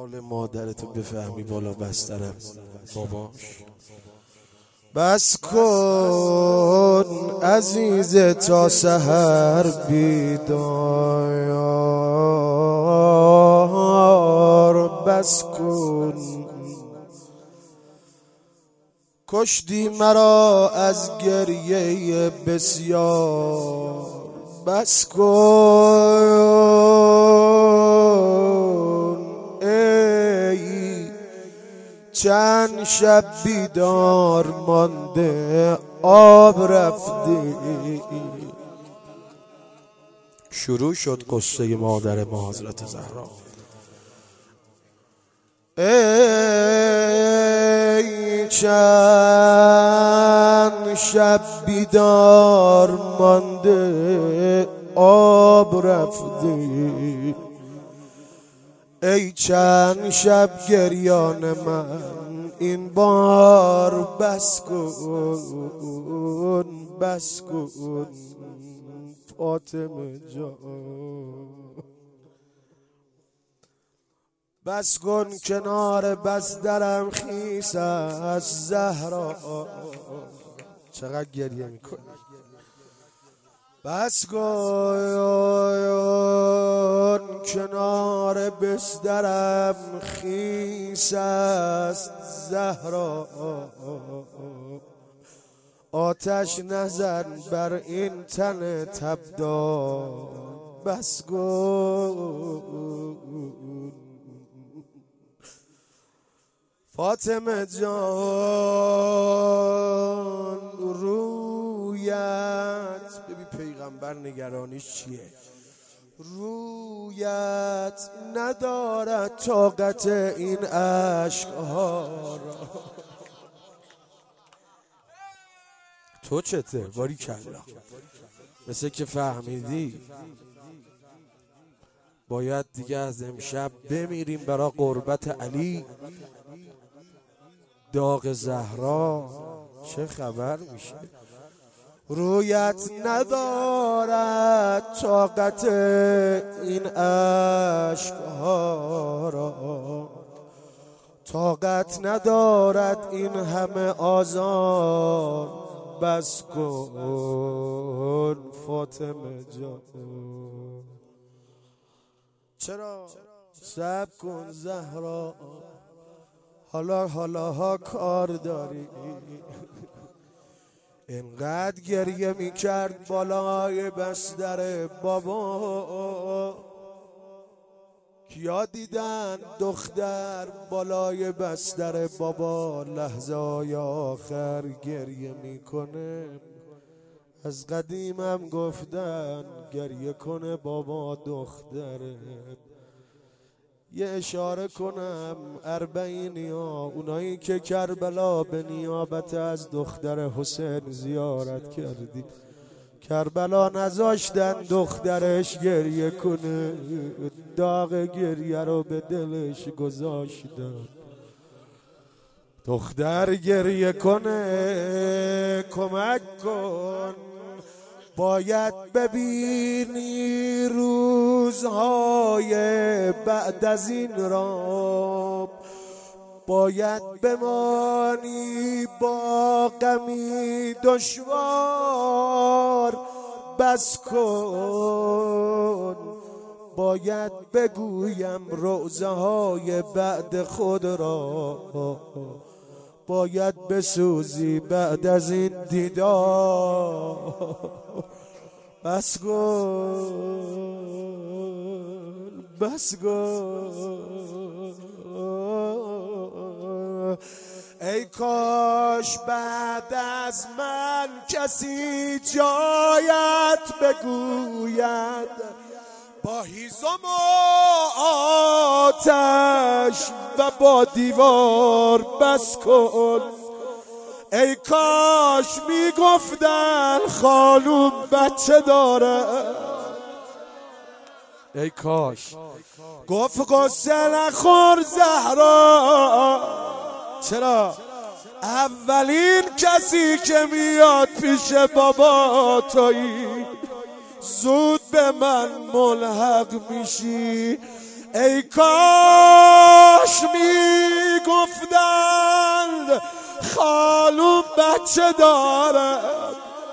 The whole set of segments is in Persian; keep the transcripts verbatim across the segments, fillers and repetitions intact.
حال مادرتو بفهمی بالا بسترم باباش. بس کن عزیز تا سحر بیدار، بس کن کشتی مرا از گریه بسیار، بس کن ای چند شب بیدار مانده آب رفته. شروع شد قصه مادر ما حضرت زهرا. ای چند شب بیدار مانده آب رفته، ای چند شب گریان من این بار بس کن، بس کن فاطمه جان، بس کن کنار بسترم خیس از زهرا. چقدر گریه میکنی؟ بس کن کنار بسترم خیس است زهرا، آتش نزن بر این تن تبدار، بس کن فاطمه جان. رویت ببین پیغمبر نگرانیش چیه، رویت ندارد طاقت این عشقها را. تو چته؟ باری کلا مثل که فهمیدی باید دیگه از امشب بمیریم برای قربت علی. داغ زهرا چه خبر میشه؟ رویت ندارد طاقت این عشقها را، طاقت ندارد این همه آزار، بس کن فاطمه جان. چرا؟ صبر کن زهرا، حالا حالا ها کار داری. اینقدر گریه میکرد بالای بستر بابا، کیا دیدن دختر بالای بستر بابا لحظه های آخر گریه میکنه؟ از قدیمم گفتن گریه کنه بابا دختره. یه اشاره کنم اربعینیا، اونایی که کربلا به نیابت از دختر حسین زیارت کردی، کربلا نذاشتن دخترش گریه کنه، داغ گریه رو به دلش گذاشتن. دختر گریه کنه کمک کن، باید ببینی روزهای بعد از این را، باید بمانی با غمی دشوار، بس کن باید بگویم روزه های بعد خود را، باید بسوزی بعد از این دیدار، بس کن بس کن. ای کاش بعد از من کسی جایت بگوید، با هیزم و آتش و با دیوار بس کن. ای کاش میگفتن خانوم بچه داره، ای کاش گفت قصه نخور زهرا. چرا؟ اولین کسی که میاد پیش بابا تویی، زود به من ملحق میشی. ای کاش می گفتند خالوم بچه دارد.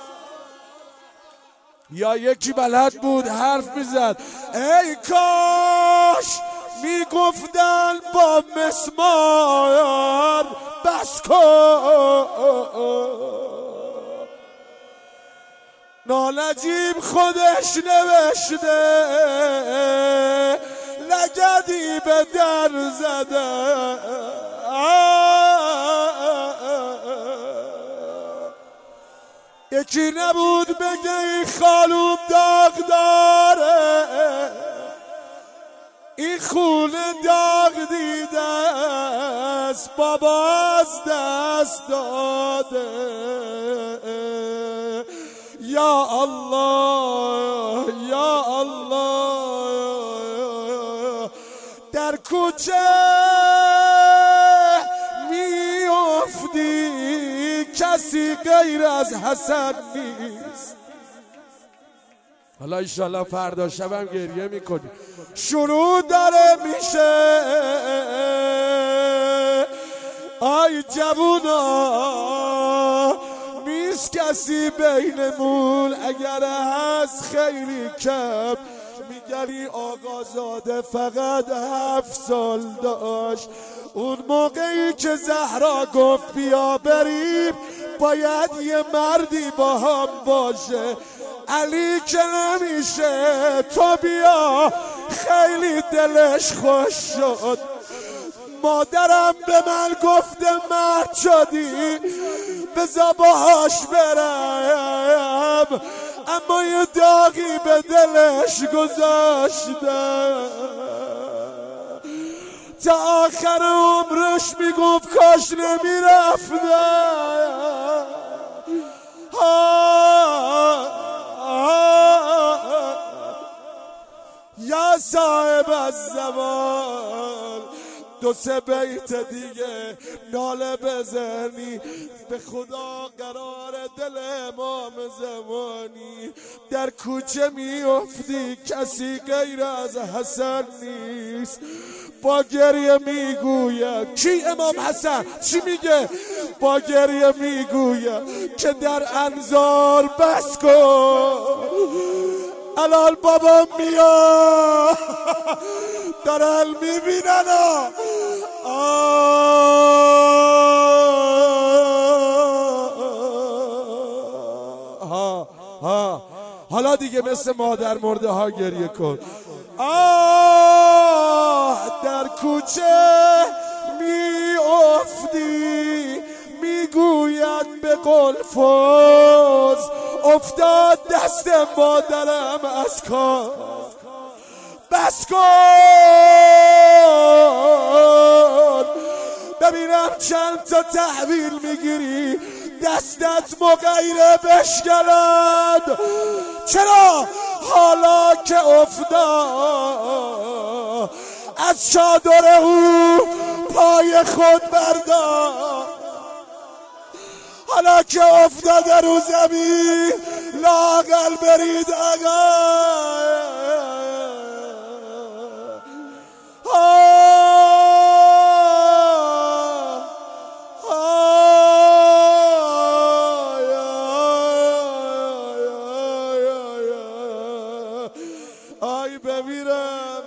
یا یکی بلد بود حرف میزد ای کاش میگفتن با مسمار بس کن. نالجیب خودش نوشته لگدی به در زده. یکی نبود بگه این خالوم داغ داره، این خونه داغ دیده است بابا از دست داده. یا الله یا الله در کوچه میافتی کسی غیر از حسن نیست. حالا انشالله فردا شبم گریه میکنی. شروع داره میشه آی جوونا، نیست کسی بینمون، اگر هست خیلی کم. میگری آقازاده فقط هفت سال داشت، اون موقعی که زهرا گفت بیا بریم باید یه مردی با هم باشه. علی که نمیشه تو بیا، خیلی دلش خوش شد. مادرم به من گفته مرد شدی بذار باهاش برم، اما یه داغی به دلش گذاشته. تا آخر عمرش میگفت کاش نمیرفته. یا صاحب الزمان، دو سه بیت دیگه ناله بزنی به خدا قرار دل امام زمانی. در کوچه میافتی کسی غیر از حسن نیست. با گریه میگوید کی؟ امام حسن چی میگه؟ با گریه میگوید که در انظار بس کن. الان بابا میاد دارن میبینن. ها ها حالا دیگه مثل مادر مرده ها گریه کن. آه در کوچه می افتی، میگوید به قلفوز افتاد دست مادرم از کار. بس کن ببینم چند تا تحویل میگیری دستت مغیره بشکند. چرا؟ حالا که افتاد از چادر او پای خود بردار. حالا که افتاده رو زمین لااقل برید آقا. آی بمیرم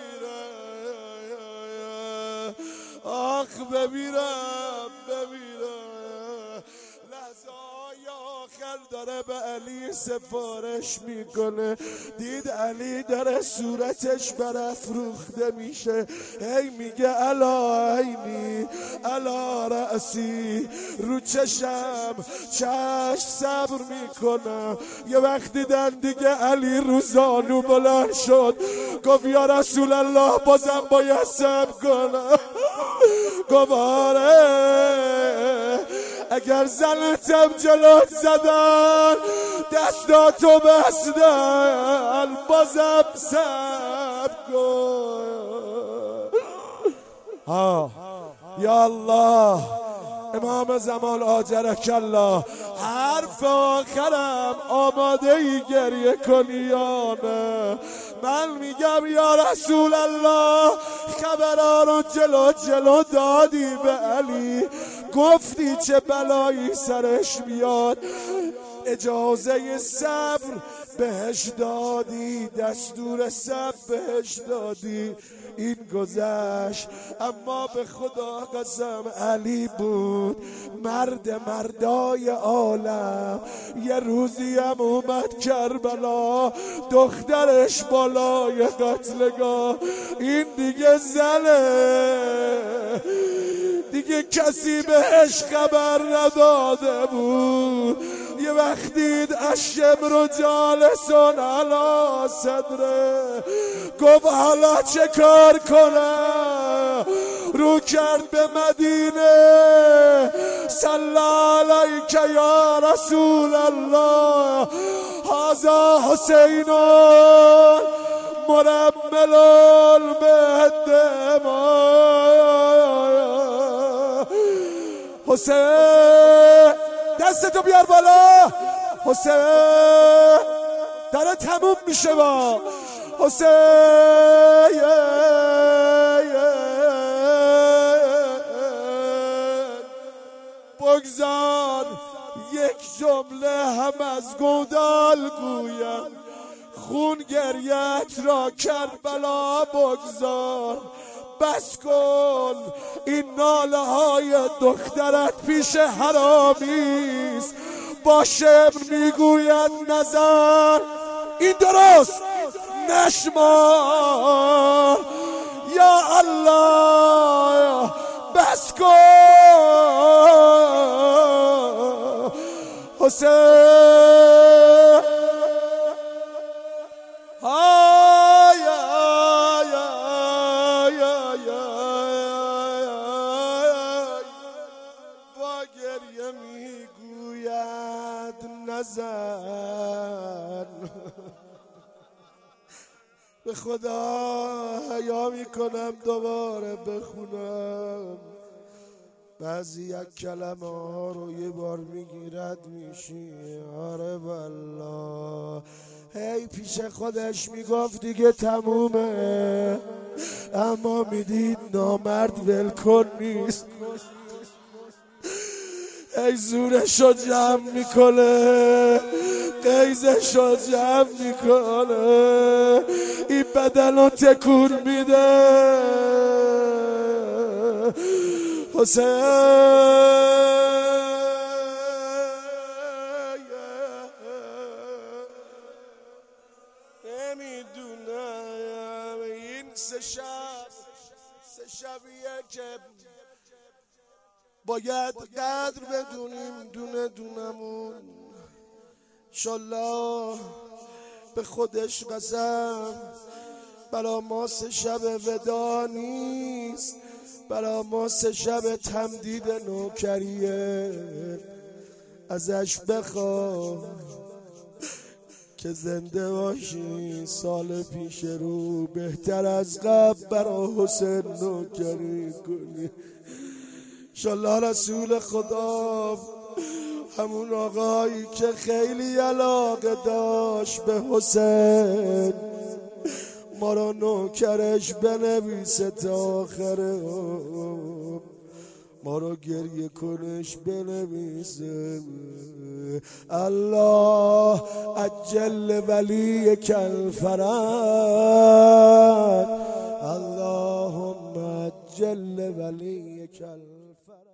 بمیرم، آخ بمیرم بمیرم. لحظه های آخر داره به علی سفارش میکنه. دید علی داره صورتش برافروخته میشه. هی میگه الا عینی الا رأسی، رو چشم چشم صبر میکنم. یه وقت دیدن دیگه علی رو زانو بلند شد، گفت یا رسول الله بازم باید صبر کنم. گفت آره اگر زنتم جلوت زدن دستاتو بستن بازم صبر کن. ها یا الله امام زمان آجرک الله، حرف آخرم آماده ای گریه کنی یا نه؟ من میگم یا رسول الله خبرها رو جلو جلو دادی به علی، گفتی چه بلایی سرش بیاد، اجازه صبر بهش دادی، دستور صبر بهش دادی، این گذشت. اما به خدا قسم علی بود مرد مردای عالم. یه روزی هم اومد کربلا، دخترش بالای قتلگاه، این دیگه زنه، دیگه کسی بهش خبر نداده بود. یه وقت دید الشمر جالسون علی صدره، گفت حالا چه کار کنه؟ رو کرد به مدینه، صلی علیک یا رسول الله، هذا حسین مرمل بالدماء. حسین دستتو بیار بالا، حسین داره تموم میشه با حسین. بگذار یک جمله هم از گودال گویم، خون گریت را کربلا بگذار، بس کن این ناله های دخترت پیش حرامیست. با شبر میگوید نظر این درست نشمار، یا الله بس کن حسین. نزن به خدا حیا میکنم دوباره بخونم، بعضی یک کلمه ها رو یه بار میگیرد میشی. آره والله هی پیش خودش میگفت دیگه تمومه، اما میدید نامرد ولکن نیست، ای زورشو جمع میکنه، قیزشو جمع میکنه، این بدنو تکون میده. حسین نمیدونم این سه شب سه شبیه که باید قدر بدونیم دونه دونمون. انشالله به خودش قسم برا ما سه شب ودا نیست، برا ما سه شب تمدید نوکریه. ازش بخواه که زنده باشی سال پیش رو بهتر از قبل برا حسین نوکری کنی. انشالله رسول خدا همون آقایی که خیلی علاقه داشت به حسین ما رو نوکرش بنویسه تا آخره، ما رو گریه کنش بنویسه. الله عجل ولی کل فرج، اللهم عجل ولی کل فرج.